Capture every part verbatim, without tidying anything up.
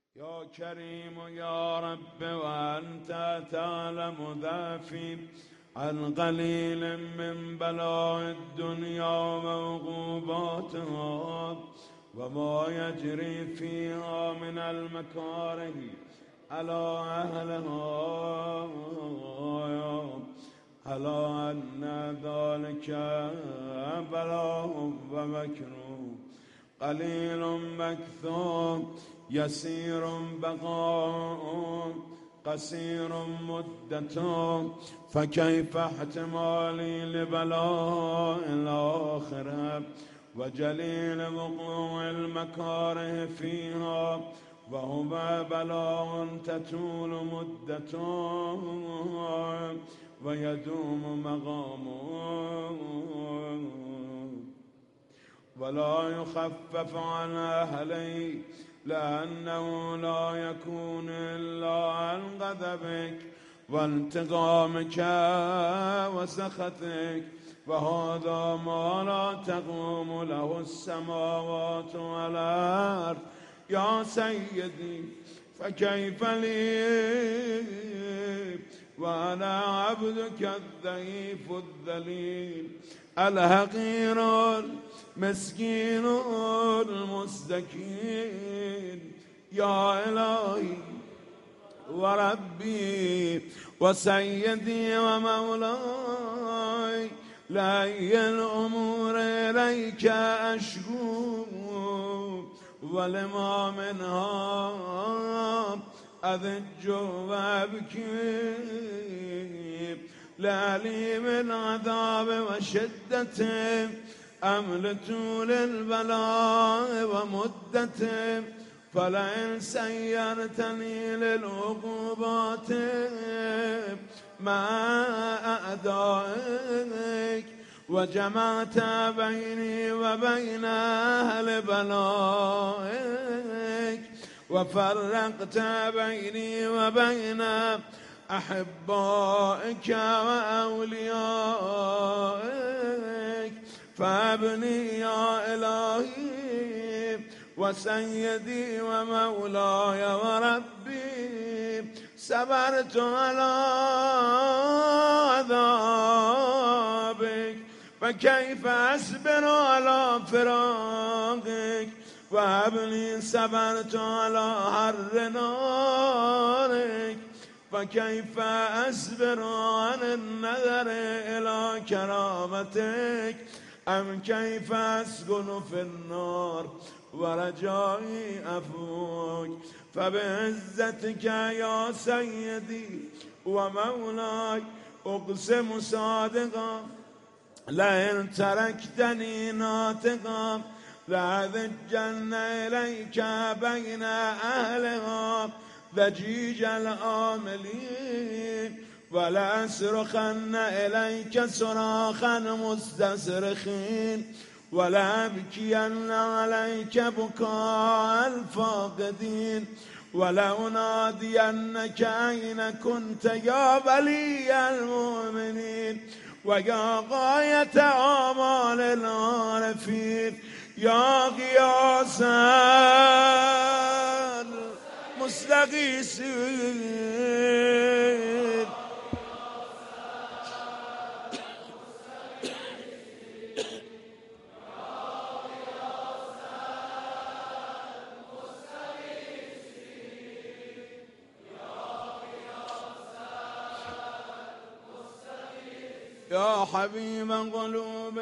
يا كريم يا رب وأنت تعلم ذافي عن قليل من بلاء الدنيا وعقوباتها وما يجري فيها من المكاره على أهلها، على أن ذلك بلاء ومكروه قليل مكثور يسير بقاء قصير مدة، فكيف احتمالي لبلاء الآخرة وجليل وقوع المكاره فيها، وهو بلاء تطول مدته ويدوم مقامه ولا يخفف عن أهلي، لأنه لا يكون إلا عن غضبك وانتقامك وسخطك، وهذا ما لا تقوم له السماوات والأرض. يا سيدي فكيف لي وأنا عبدك الضعيف الذليل الحقير المسكين المستكين. يا إلهي وربي وسيدي ومولاي، لأي الأمور إليك أشكو ولما منها أذج وأبكي، لا لي من عذاب وشدة أمل طول البلاء ومدته، فلئن سيرتني للعقوبات مع أعدائك وجمعت بيني وبين أهل بلائك وفرقت بيني وبين أحبائك وأوليائك، فابني يا إلهي وسيدي ومولاي وربي، صبرت على عذابك فكيف أصبر على فراقك، وابني صبرت على حر نارك فكيف أصبر عن النظر إلى كرامتك، أم كيف أسكن في النار ورجائي أفوك. فبعزتك يا سيدي ومولاي أقسم صادقا، لئن تركتني ناطقا لأذجن إليك بين أهلها ضجيج الآملين، ولأصرخن إليك صراخا مستصرخين، ولأبكين عليك بكاء الفاقدين، ولأنادينك أين كنت يا ولي المؤمنين ويا غاية آمال العارفين، يا غياث المستغيثين. يا حبيب قلوب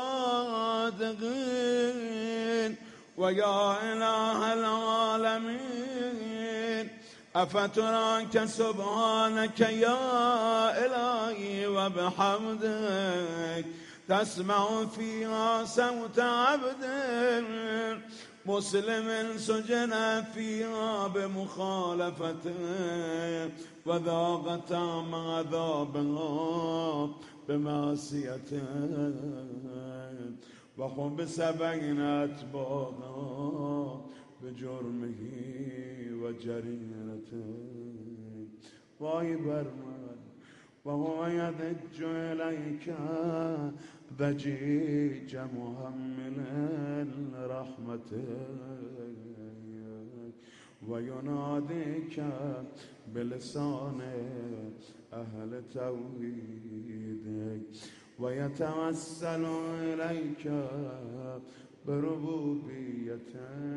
الصادقين ويا إله العالمين، أفتراك سبحانك يا إلهي وبحمدك تسمع فيها صوت عبد مسلم سجن فيها بمخالفته وذاق طعم عذابها بمعصيته، وحبس بين أتباعها بجرمه وجريرته. وای بر من وهو يضج إليك ضجيج محمل رحمتك، ويناديك بلسان أهل توحيدك ويتوسل إليك بربوبيتك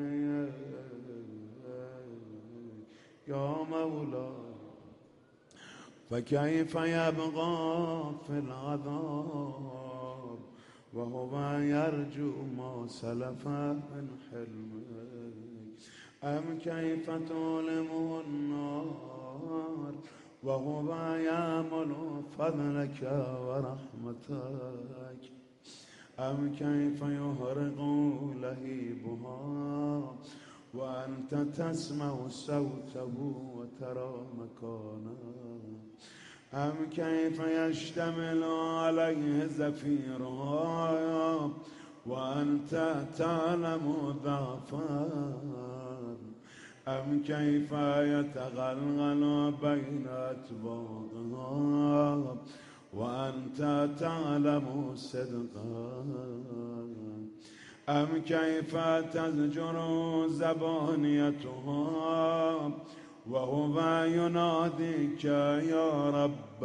يا مولاي. فكيف يبقى في العذاب وهو يرجو ما سلف من حلمك؟ أم كيف تؤلمه النار وهو يأمل فضلك ورحمتك؟ أم كيف يهرق لهيبها وأنت تسمع صوته وترى مكانه؟ أم كيف يشتمل عليه زفيرها وأنت تعلم ضعفا؟ أم كيف يتغلغل بين أتباعها وأنت تعلم صدقا؟ أم كيف تزجر زبانيتها وهو يناديك يا رب؟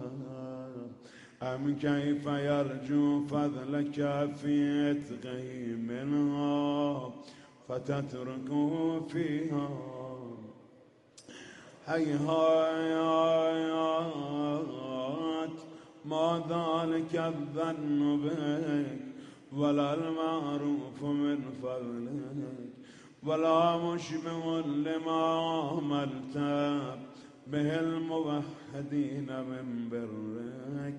أم كيف يرجو فضلك في عتقه منها فتتركه فيها؟ هيهات ما ذلك الظن بك ولا المعروف من فضلك ولا مشبه لما عملت به الموحدين من برك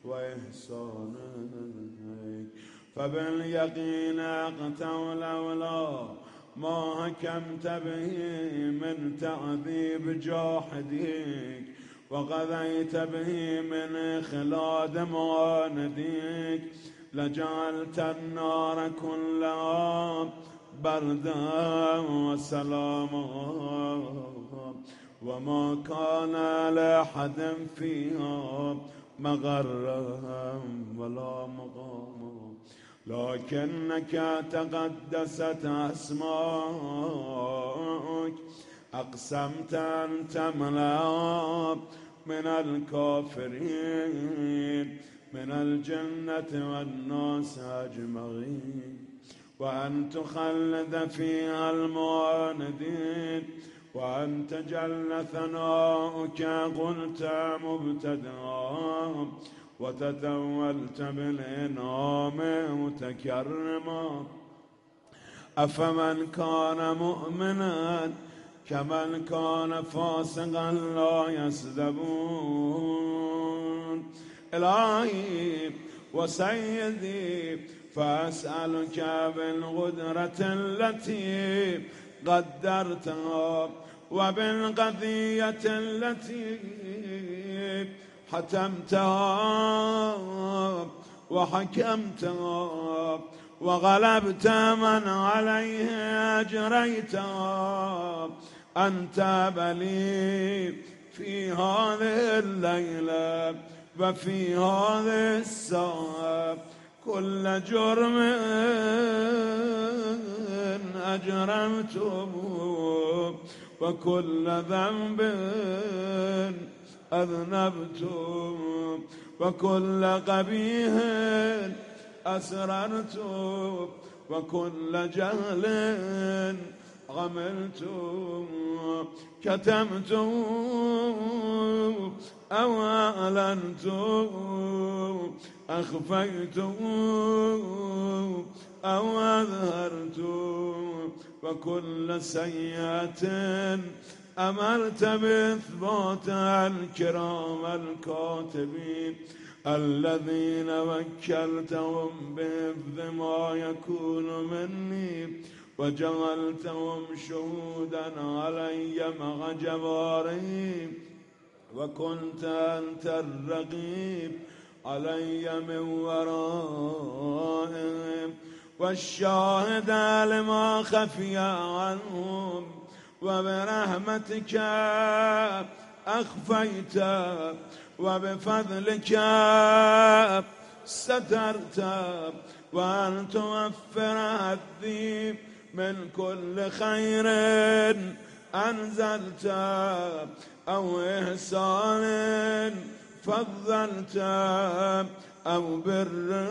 وإحسانك. فباليقين أقتل لولا ما حكمت به من تعذيب جاحديك وقضيت به من إخلاد معانديك لجعلت النار كلها بردا وسلاما وما كان لأحد فيها مغرا ولا مقاما، لكنك تقدست أسماءك أقسمت أن تملأ من الكافرين من الجنة والناس أجمعين وأن تخلد فيها المعاندين وأن تجل ثناؤك قلت مبتدأ وتتولت بالإنعام متكرما. أفمن كان مؤمنا كمن كان فاسقا لا يسدبون. إلهي وسيدي فأسألك بالقدرة التي قدرتها وبالقضية التي حتمتها وحكمتها وغلبت من عليه أجريتها أن تاب لي في هذه الليلة وفي هذه الساعة كل جرم أجرمته وكل ذنب أذنبته وكل قبيح أسررته وكل جهل عملته كتمته أو أعلنته أخفيته أو أظهرته وكل سيئة أمرت بإثبات الكرام الكاتبين الذين وكلتهم بحفظ ما يكون مني وجعلتهم شهودا علي مع جوارهم وكنت أنت الرقيب علي من ورائهم والشاهد لما خفي عنهم وبرحمتك أخفيت وبفضلك سترت وأن توفر هدي من كل خير أنزلت أو إحسان فضلت أو بر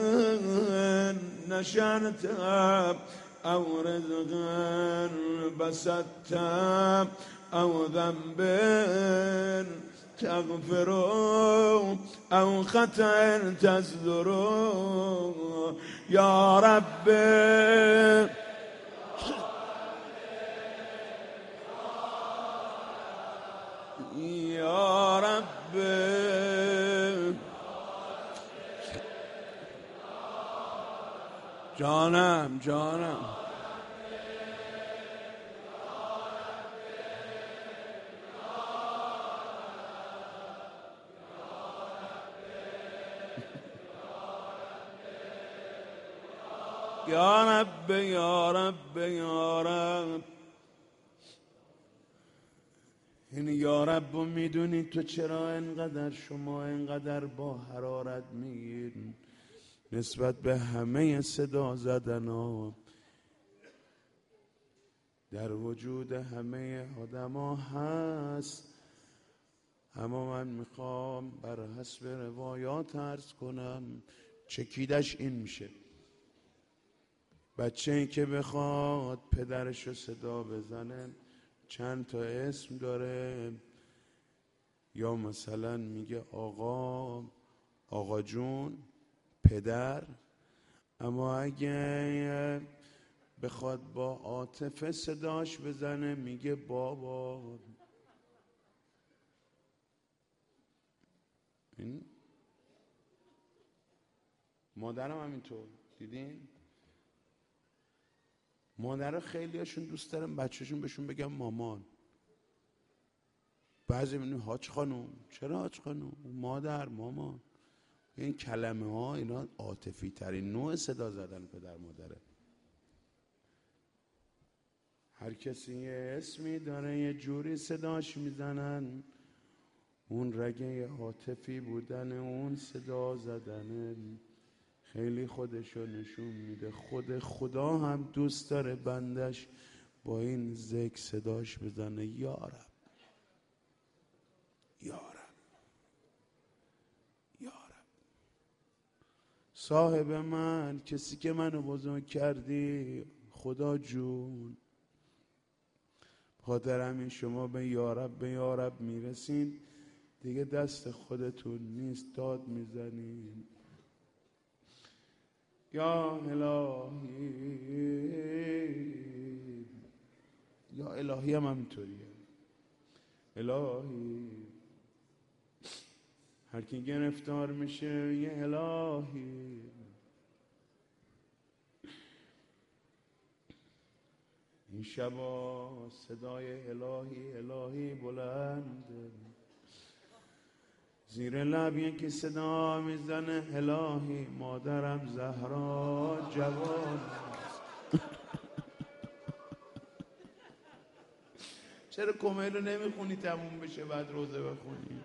نشرت أو رزق بسطت أو ذنب تغفر أو خطأ تزدر يا رب يا رب جانم جانم یا رب یا رب یا رب. این یا رب و میدونی تو چرا انقدر شما انقدر با حرارت میگین نسبت به همه صدا زدن ها در وجود همه آدم ها هست. اما من میخوام بر حسب روایات عرض کنم چکیدش این میشه. بچه این که بخواد پدرش رو صدا بزنه چند تا اسم داره، یا مثلا میگه آقا، آقا جون، پدر. اما اگه بخواد با عاطفه صداش بزنه میگه بابا. این مادرم همینطور دیدین؟ مادر خیلی هاشون دوست دارن بچهشون بهشون بگم مامان. بعضی میگن حاج خانوم. چرا حاج خانوم؟ مادر، مامان. این کلمه ها اینا عاطفی ترین نوع صدا زدن پدر مادره. هر کسی یه اسمی داره یه جوری صداش میزنن، اون رگه عاطفی بودن اون صدا زدنه خیلی خودشو نشون میده. خود خدا هم دوست داره بندش با این ذکر صداش بزنه یا رب یا رب یا رب. صاحب من، کسی که منو بزرگ کردی، خدا جون، خاطر همین شما به یا رب به یا رب میرسین دیگه دست خودتون نیست، داد میزنین یا الهی. یا الهی هم همینطوریه. الهی هر کی گرفتار میشه یه الهی. این شبا صدای الهی الهی بلنده، زیر لب یکی صدا میزنه الهی مادرم زهرا جوان. چرا کمیل رو نمیخونی تموم بشه بعد روزه بخونی؟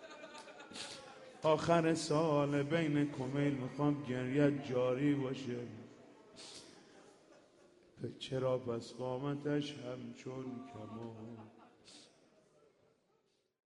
آخر سال بین کمیل میخوام گریت جاری باشه. چرا پس قامتش همچون کمان؟